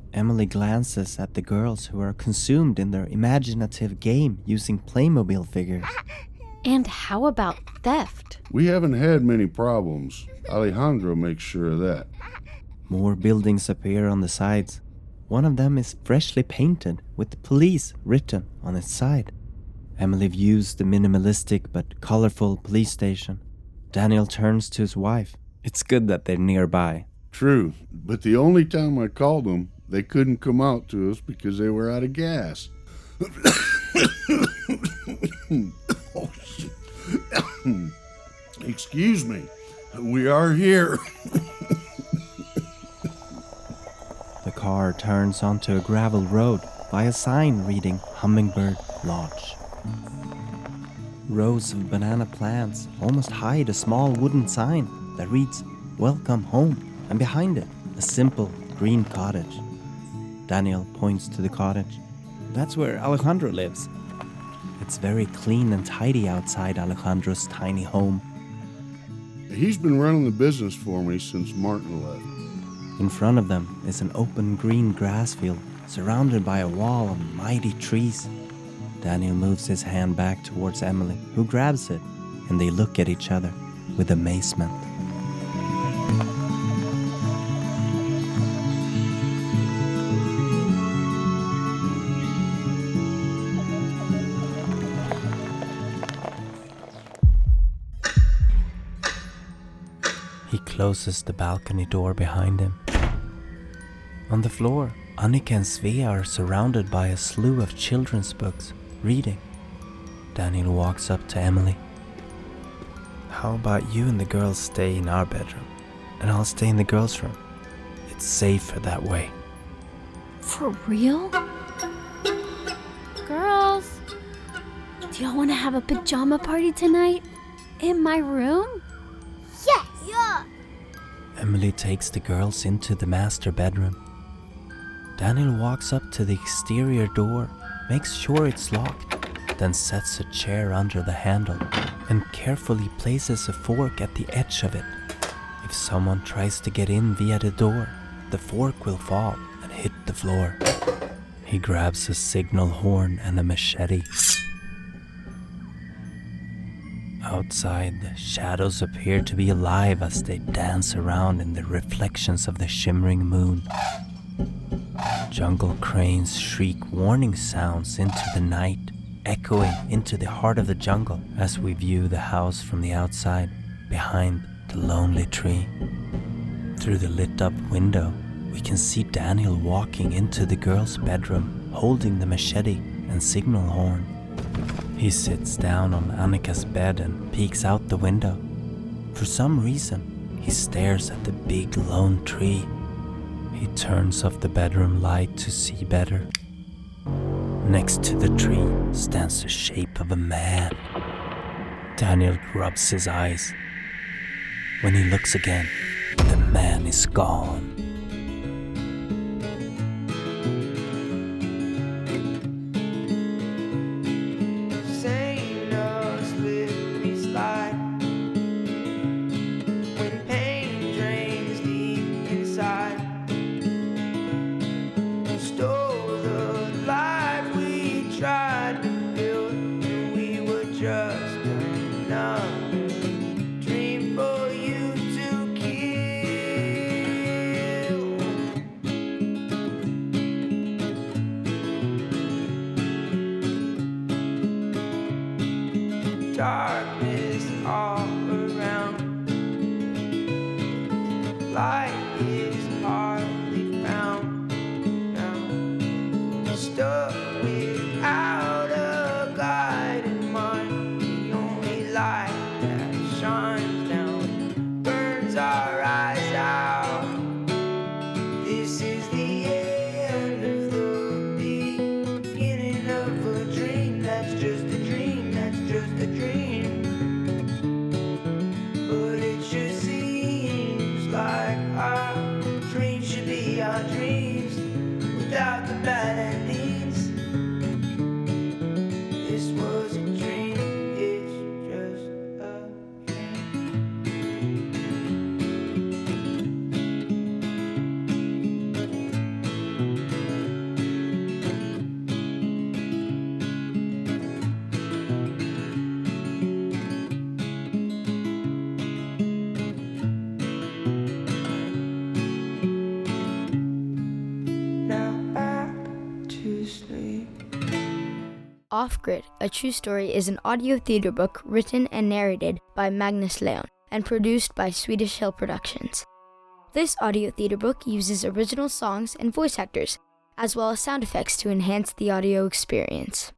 Emily glances at the girls who are consumed in their imaginative game using Playmobil figures. And how about theft? We haven't had many problems. Alejandro makes sure of that. More buildings appear on the sides. One of them is freshly painted with police written on its side. Emily views the minimalistic but colorful police station. Daniel turns to his wife. It's good that they're nearby. True, but the only time I called them, they couldn't come out to us because they were out of gas. Excuse me. We are here. The car turns onto a gravel road by a sign reading Hummingbird Lodge. Rows of banana plants almost hide a small wooden sign that reads Welcome Home, and behind it, a simple green cottage. Daniel points to the cottage. That's where Alejandro lives. It's very clean and tidy outside Alejandro's tiny home. He's been running the business for me since Martin left. In front of them is an open green grass field surrounded by a wall of mighty trees. Daniel moves his hand back towards Emily, who grabs it, and they look at each other with amazement. He closes the balcony door behind him. On the floor, Annika and Svea are surrounded by a slew of children's books, reading. Daniel walks up to Emily. How about you and the girls stay in our bedroom, and I'll stay in the girls' room? It's safer that way. For real? Girls, do y'all want to have a pajama party tonight? In my room? Yes! Yeah! Emily takes the girls into the master bedroom. Daniel walks up to the exterior door, makes sure it's locked, then sets a chair under the handle and carefully places a fork at the edge of it. If someone tries to get in via the door, the fork will fall and hit the floor. He grabs a signal horn and a machete. Outside, the shadows appear to be alive as they dance around in the reflections of the shimmering moon. Jungle cranes shriek warning sounds into the night, echoing into the heart of the jungle as we view the house from the outside, behind the lonely tree. Through the lit-up window, we can see Daniel walking into the girl's bedroom, holding the machete and signal horn. He sits down on Annika's bed and peeks out the window. For some reason, he stares at the big lone tree. He turns off the bedroom light to see better. Next to the tree stands the shape of a man. Daniel rubs his eyes. When he looks again, the man is gone. Darkness all around, light is hardly found now. Stuck without a guiding mind, the only light that shines down burns our eyes out. This is the end of the beginning of a dream that's just a dream, that's just a dream. But it sure seems like our dreams should be our dreams without the bad endings. This was a dream, it's just a dream. to sleep. Off Grid, A True Story is an audio theater book written and narrated by Magnus Leon and produced by Swedish Hill Productions. This audio theater book uses original songs and voice actors, as well as sound effects to enhance the audio experience.